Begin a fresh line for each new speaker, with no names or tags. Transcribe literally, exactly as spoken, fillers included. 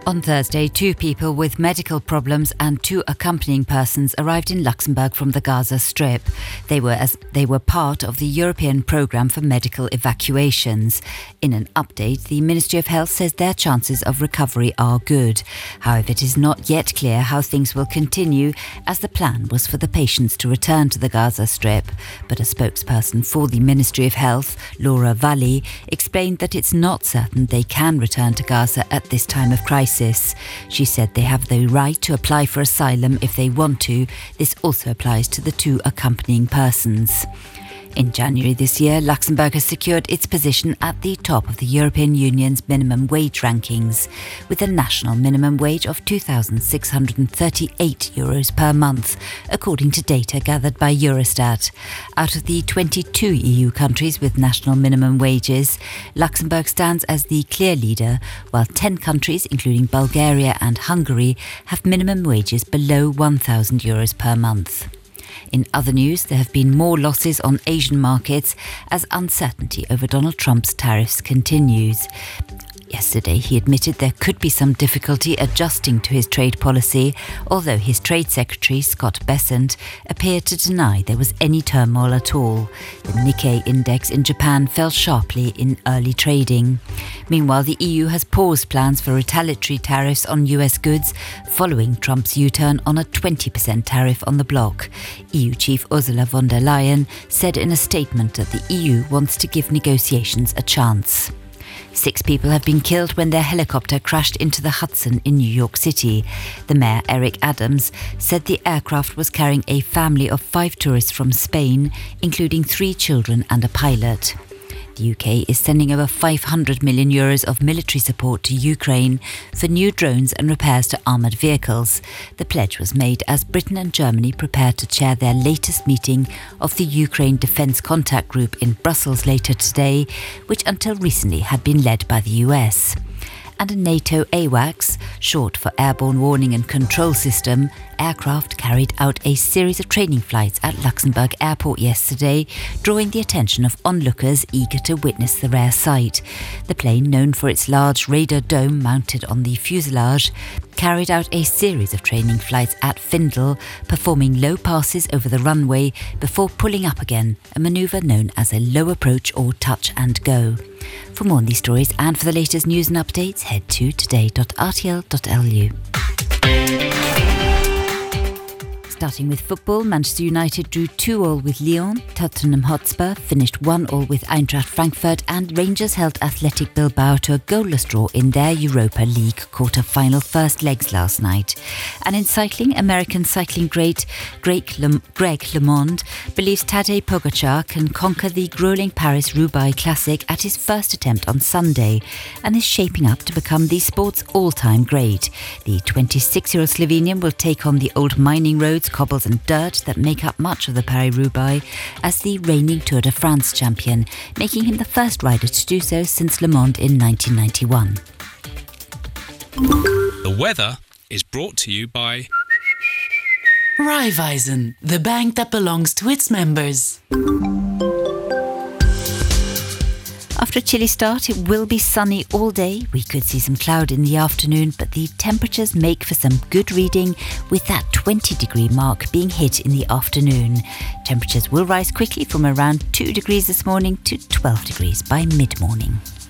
On Thursday, two people with medical problems and two accompanying persons arrived in Luxembourg from the Gaza Strip. They were as they were part of the European Programme for Medical Evacuations. In an update, the Ministry of Health says their chances of recovery are good. However, it is not yet clear how things will continue, as the plan was for the patients to return to the Gaza Strip. But a spokesperson for the Ministry of Health, Laura Valli, explained that it's not certain they can return to Gaza at this time of crisis. She said they have the right to apply for asylum if they want to. This also applies to the two accompanying persons. In January this year, Luxembourg has secured its position at the top of the European Union's minimum wage rankings, with a national minimum wage of two thousand six hundred thirty-eight euros per month, according to data gathered by Eurostat. Out of the twenty-two E U countries with national minimum wages, Luxembourg stands as the clear leader, while ten countries, including Bulgaria and Hungary, have minimum wages below one thousand euros per month. In other news, there have been more losses on Asian markets as uncertainty over Donald Trump's tariffs continues. Yesterday, he admitted there could be some difficulty adjusting to his trade policy, although his Trade Secretary, Scott Bessent, appeared to deny there was any turmoil at all. The Nikkei index in Japan fell sharply in early trading. Meanwhile, the E U has paused plans for retaliatory tariffs on U S goods following Trump's U-turn on a twenty percent tariff on the bloc. E U Chief Ursula von der Leyen said in a statement that the E U wants to give negotiations a chance. Six people have been killed when their helicopter crashed into the Hudson in New York City. The mayor, Eric Adams, said the aircraft was carrying a family of five tourists from Spain, including three children and a pilot. The U K is sending over five hundred million euros of military support to Ukraine for new drones and repairs to armoured vehicles. The pledge was made as Britain and Germany prepare to chair their latest meeting of the Ukraine Defence Contact Group in Brussels later today, which until recently had been led by the U S. And a NATO AWACS, short for Airborne Warning and Control System, aircraft carried out a series of training flights at Luxembourg Airport yesterday, drawing the attention of onlookers eager to witness the rare sight. The plane, known for its large radar dome mounted on the fuselage, carried out a series of training flights at Findle, performing low passes over the runway before pulling up again, a manoeuvre known as a low approach or touch and go. For more on these stories and for the latest news and updates, head to today dot r t l dot l u. Starting with football, Manchester United drew two all with Lyon, Tottenham Hotspur finished one all with Eintracht Frankfurt, and Rangers held Athletic Bilbao to a goalless draw in their Europa League quarter-final first legs last night. And in cycling, American cycling great Greg, Le- Greg LeMond believes Tadej Pogacar can conquer the grueling Paris-Roubaix Classic at his first attempt on Sunday, and is shaping up to become the sport's all-time great. The twenty-six-year-old Slovenian will take on the old mining roads, cobbles and dirt that make up much of the Paris-Roubaix as the reigning Tour de France champion, making him the first rider to do so since Le Mans in nineteen ninety-one.
The weather is brought to you by
Raiffeisen, the bank that belongs to its members.
After a chilly start, it will be sunny all day. We could see some cloud in the afternoon, but the temperatures make for some good reading, with that twenty degree mark being hit in the afternoon. Temperatures will rise quickly from around two degrees this morning to twelve degrees by mid-morning.